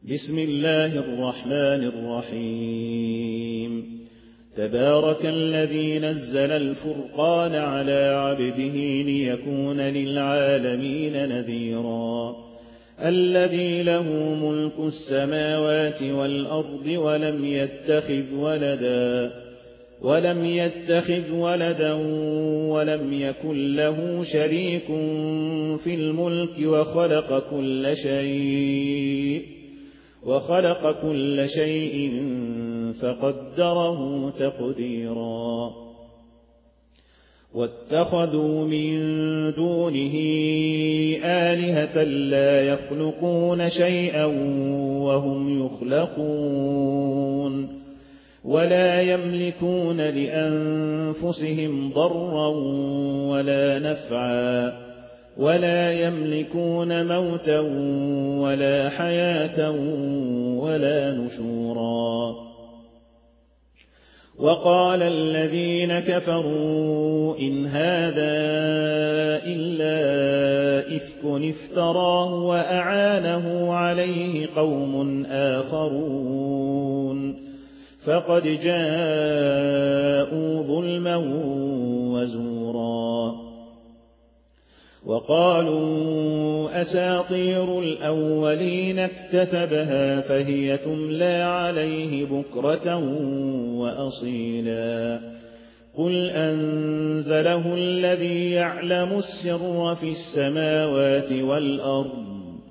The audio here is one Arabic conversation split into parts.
بسم الله الرحمن الرحيم تبارك الذي نزل الفرقان على عبده ليكون للعالمين نذيرا الذي له ملك السماوات والأرض ولم يتخذ ولدا ولم يكن له شريك في الملك وخلق كل شيء فقدره تقديرا واتخذوا من دونه آلهة لا يخلقون شيئا وهم يخلقون ولا يملكون لأنفسهم ضرا ولا نفعا ولا يملكون موتا ولا حياة ولا نشورا وقال الذين كفروا إن هذا إلا إفك افتراه وأعانه عليه قوم آخرون فقد جاءوا ظلما وزورا وقالوا أساطير الأولين اكتتبها فهي تملى عليه بكرة وأصيلا قل أنزله الذي يعلم السر في السماوات والأرض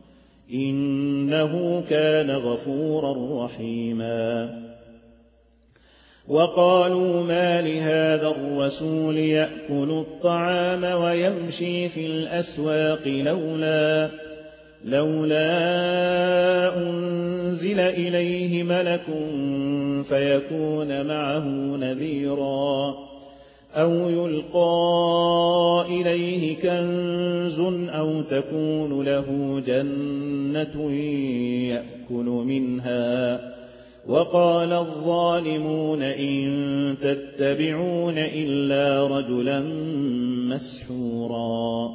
إنه كان غفورا رحيما وقالوا ما لهذا الرسول يأكل الطعام ويمشي في الأسواق لولا أنزل إليه ملك فيكون معه نذيرا أو يلقى إليه كنز أو تكون له جنة يأكل منها وقال الظالمون إن تتبعون إلا رجلا مسحورا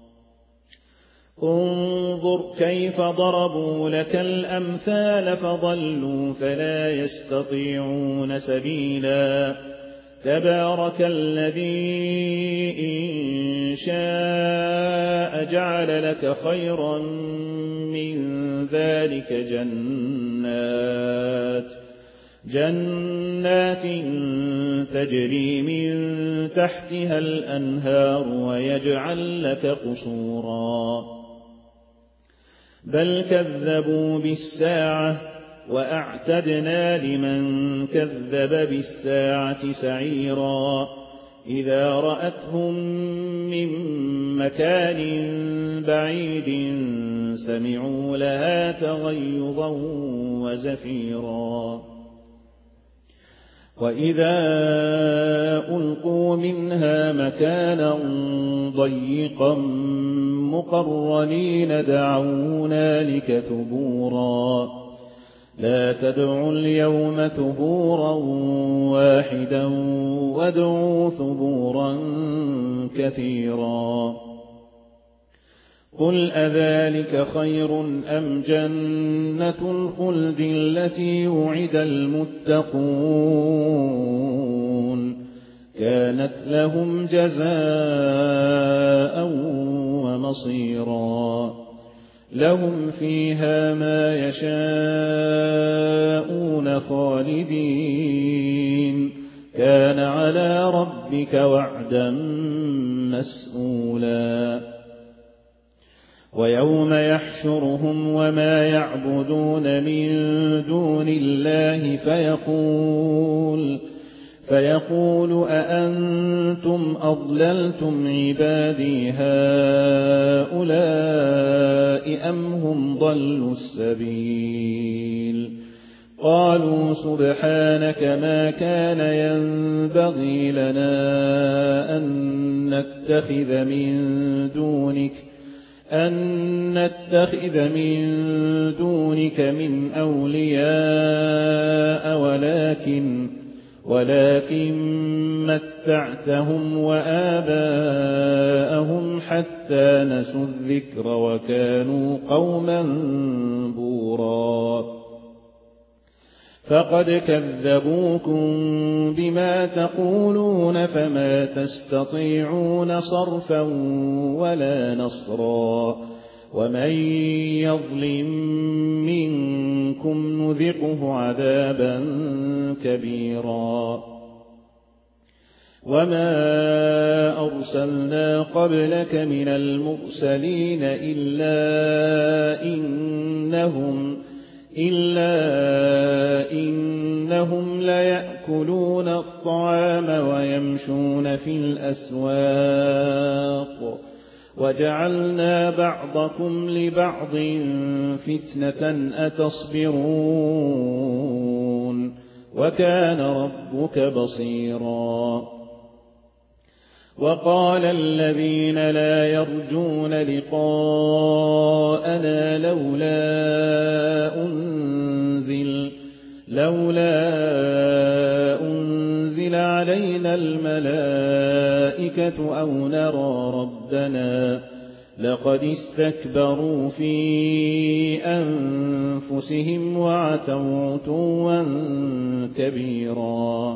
انظر كيف ضربوا لك الأمثال فضلوا فلا يستطيعون سبيلا تبارك الذي إن شاء جعل لك خيرا من ذلك جنات تجري من تحتها الأنهار ويجعل لك قصورا بل كذبوا بالساعة وأعتدنا لمن كذب بالساعة سعيرا إذا رأتهم من مكان بعيد سمعوا لها تغيظا وزفيرا وإذا ألقوا منها مكانا ضيقا مقرنين دعوا هنالك ثبورا لا تدعوا اليوم ثبورا واحدا وادعوا ثبورا كثيرا قل أذلك خير أم جنة الخلد التي وعد المتقون كانت لهم جزاء ومصيرا لهم فيها ما يشاءون خالدين كان على ربك وعدا مسئولا ويوم يحشرهم وما يعبدون من دون الله فيقول أأنتم أضللتم عبادي هؤلاء أم هم ضلوا السبيل قالوا سبحانك ما كان ينبغي لنا أن نتخذ من دونك من أولياء ولكن متعتهم وآباءهم حتى نسوا الذكر وكانوا قوما بورا فقد كذبوكم بما تقولون فما تستطيعون صرفا ولا نصرا ومن يظلم منكم نذقه عذابا كبيرا وما أرسلنا قبلك من المرسلين إلا إنهم ليأكلون الطعام ويمشون في الأسواق وجعلنا بعضكم لبعض فتنة أتصبرون وكان ربك بصيرا وقال الذين لا يرجون لقاءنا لولا أنزل علينا الملائكة أو نرى ربنا لقد استكبروا في أنفسهم وعتوا عتوا كبيرا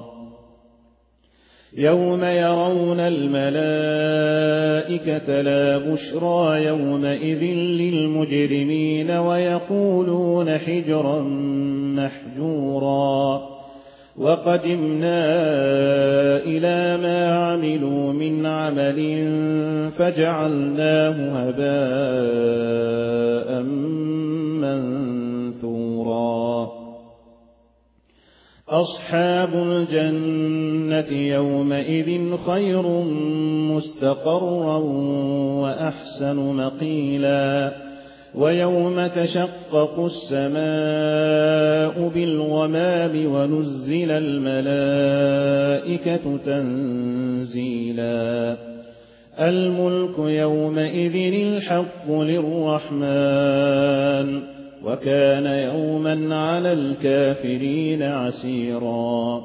يوم يرون الملائكة لا بشرى يومئذ للمجرمين ويقولون حجرا محجورا وقدمنا إلى ما عملوا من عمل فجعلناه هباء منثورا أصحاب الجنة يومئذ خير مستقرا وأحسن مقيلا ويوم تشقق السماء بالغمام ونزل الملائكة تنزيلا الملك يومئذ الحق للرحمن وكان يوما على الكافرين عسيرا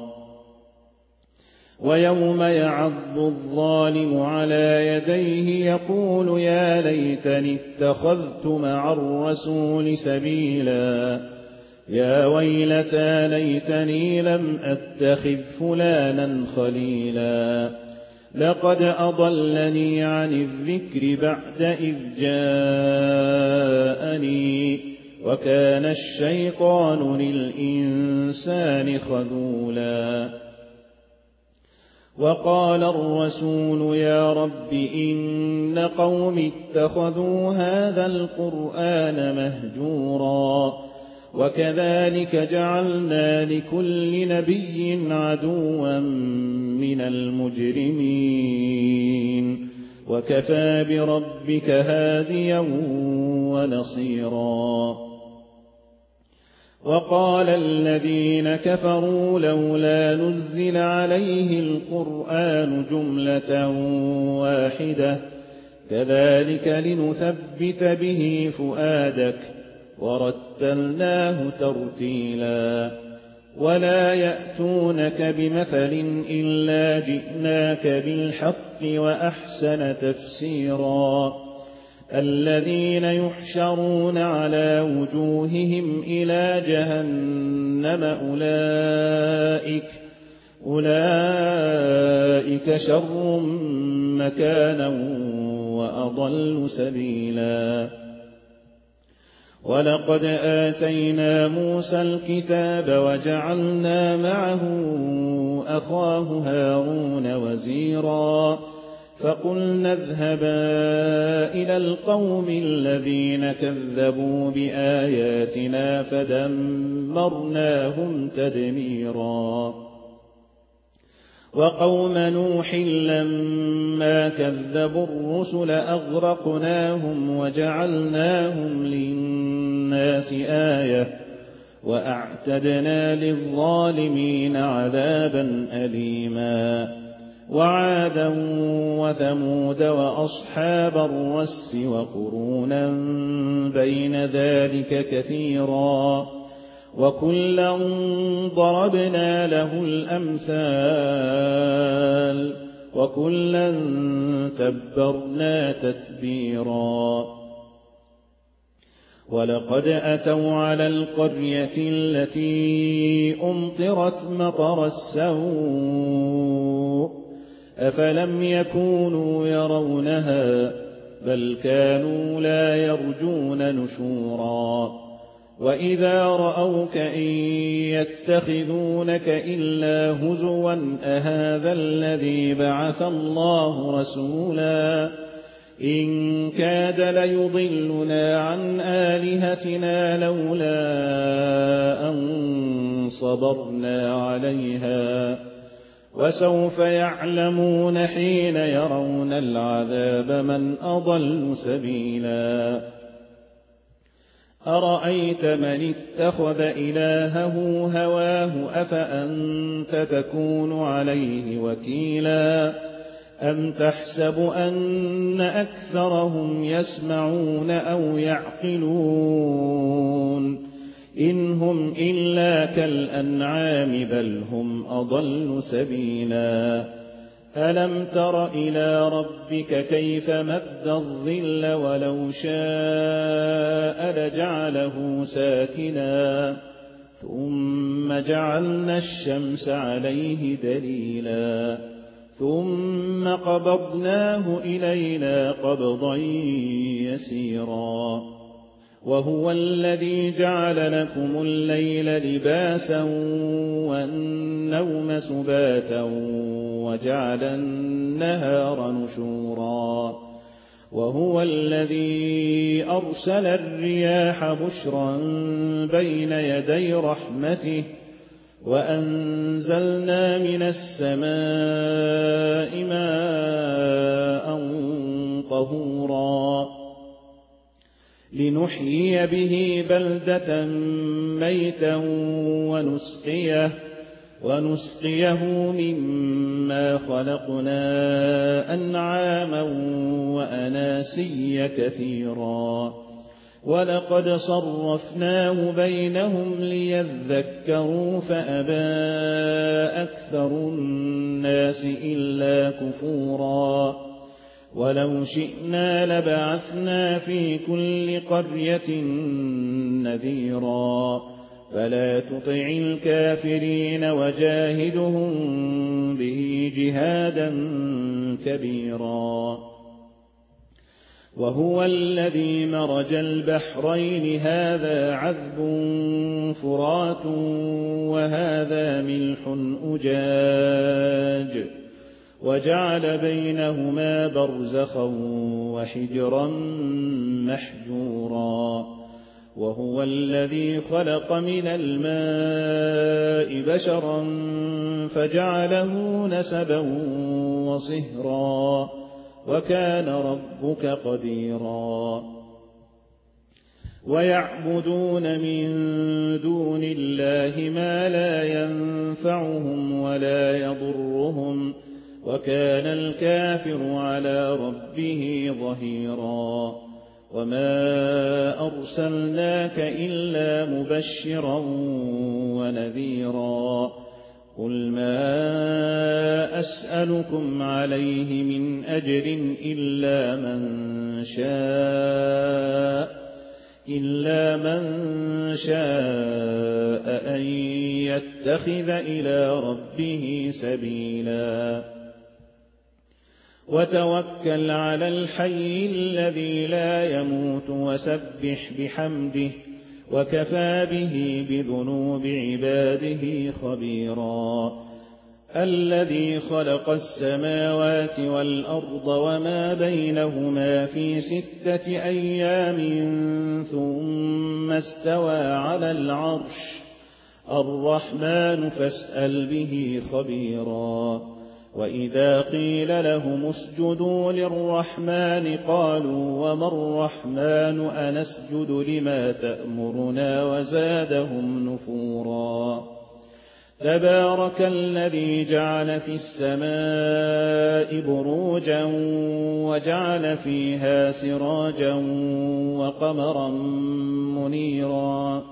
ويوم يعض الظالم على يديه يقول يا ليتني اتخذت مع الرسول سبيلا يا ويلتى ليتني لم أتخذ فلانا خليلا لقد أضلني عن الذكر بعد إذ جاءني وكان الشيطان للإنسان خذولا وقال الرسول يا رب إن قوم اتخذوا هذا القرآن مهجورا وكذلك جعلنا لكل نبي عدوا من المجرمين وكفى بربك هاديا ونصيرا وقال الذين كفروا لولا نزل عليه القرآن جملة واحدة كذلك لنثبت به فؤادك ورتلناه ترتيلا ولا يأتونك بمثل إلا جئناك بالحق وأحسن تفسيرا الذين يحشرون على وجوههم إلى جهنم أولئك شر مكانا وأضل سبيلا ولقد آتينا موسى الكتاب وجعلنا معه أخاه هارون وزيرا فقلنا اذهبا إلى القوم الذين كذبوا بآياتنا فدمرناهم تدميرا وقوم نوح لما كذبوا الرسل أغرقناهم وجعلناهم للناس آية وأعتدنا للظالمين عذابا أليما وعادا وثمود وأصحاب الرس وقرونا بين ذلك كثيرا وكلا ضربنا له الأمثال وكلا تبرنا تتبيرا ولقد أتوا على القرية التي أمطرت مطر السوء أفلم يكونوا يرونها بل كانوا لا يرجون نشورا وإذا رأوك إن يتخذونك إلا هزوا أهذا الذي بعث الله رسولا إن كاد ليضلنا عن آلهتنا لولا أن صبرنا عليها وسوف يعلمون حين يرون العذاب من أضل سبيلا أرأيت من اتخذ إلهه هواه أفأنت تكون عليه وكيلا أم تحسب أن أكثرهم يسمعون أو يعقلون إن هم إلا كالأنعام بل هم أضل سبيلا ألم تر إلى ربك كيف مد الظل ولو شاء لجعله ساكنا ثم جعلنا الشمس عليه دليلا ثم قبضناه إلينا قبضا يسيرا وهو الذي جعل لكم الليل لباسا والنوم سباتا وجعل النهار نشورا وهو الذي أرسل الرياح بشرا بين يدي رحمته وأنزلنا من السماء ماء طهورا لنحيي به بلدة ميتا ونسقيه مما خلقنا أنعاما وأناسيا كثيرا ولقد صرفناه بينهم ليذكروا فأبى أكثر الناس إلا كفورا ولو شئنا لبعثنا في كل قرية نذيرا فلا تطع الكافرين وجاهدهم به جهادا كبيرا وهو الذي مرج البحرين هذا عذب فرات وهذا ملح أجاج وجعل بينهما برزخا وحجرا محجورا وهو الذي خلق من الماء بشرا فجعله نسبا وصهرا وكان ربك قديرا ويعبدون من دون الله ما لا ينفعهم ولا يضرهم وكان الكافر على ربه ظهيرا وما أرسلناك إلا مبشرا ونذيرا قل ما أسألكم عليه من أجر إلا من شاء أن يتخذ إلى ربه سبيلا وتوكل على الحي الذي لا يموت وسبح بحمده وكفى به بذنوب عباده خبيرا الذي خلق السماوات والأرض وما بينهما في 6 أيام ثم استوى على العرش الرحمن فاسأل به خبيرا وإذا قيل لهم اسجدوا للرحمن قالوا وما الرحمن أنسجد لما تأمرنا وزادهم نفورا تبارك الذي جعل في السماء بروجا وجعل فيها سراجا وقمرا منيرا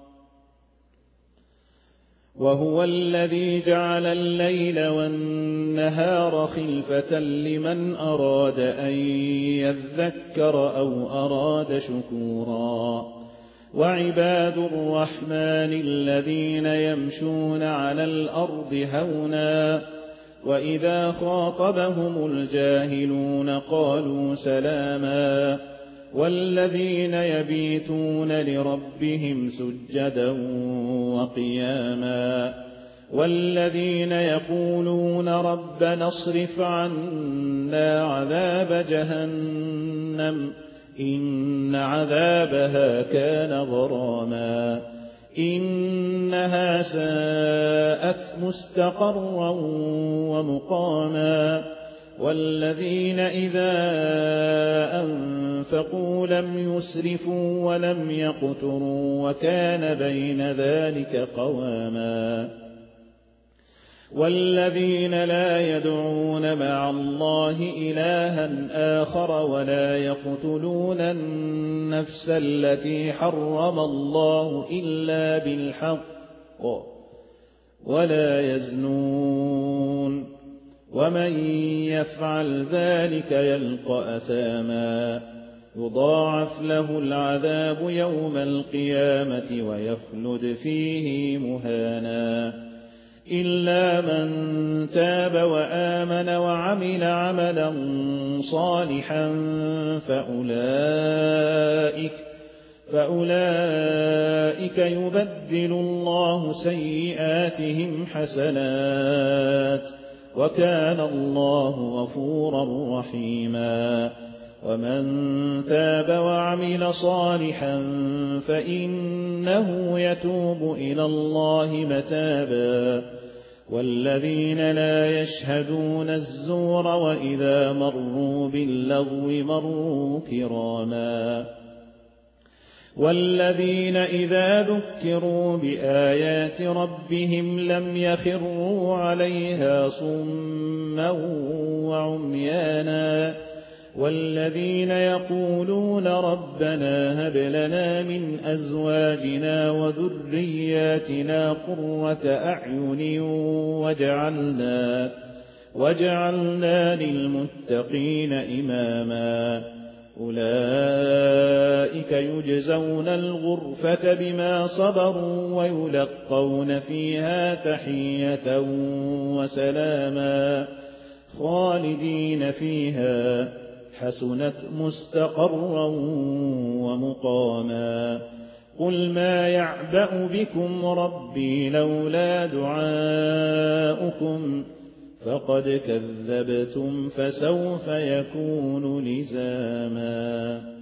وهو الذي جعل الليل والنهار خلفة لمن أراد أن يذكر أو أراد شكورا وعباد الرحمن الذين يمشون على الأرض هونا وإذا خاطبهم الجاهلون قالوا سلاما والذين يبيتون لربهم سجدا وقياما والذين يقولون ربنا اصرف عنا عذاب جهنم إن عذابها كان غراما إنها ساءت مستقرا ومقاما والذين إذا أنفقوا لم يسرفوا ولم يقتروا وكان بين ذلك قواما والذين لا يدعون مع الله إلها آخر ولا يقتلون النفس التي حرم الله إلا بالحق ولا يزنون ومن يفعل ذلك يلقى أثاما يضاعف له العذاب يوم القيامة ويخلد فيه مهانا إلا من تاب وآمن وعمل عملا صالحا فأولئك يبدل الله سيئاتهم حسنات وكان الله غفورا رحيما ومن تاب وعمل صالحا فإنه يتوب إلى الله متابا والذين لا يشهدون الزور وإذا مروا باللغو مروا كراما والذين إذا ذكروا بآيات ربهم لم يخروا عليها صما وعميانا والذين يقولون ربنا هب لنا من أزواجنا وذرياتنا قرة أعين وجعلنا للمتقين إماما أولئك يجزون الغرفة بما صبروا ويلقون فيها تحية وسلاما خالدين فيها حسنت مستقرا ومقاما قل ما يعبأ بكم ربي لولا دعاؤكم فقد كذبتم فسوف يكون لزاما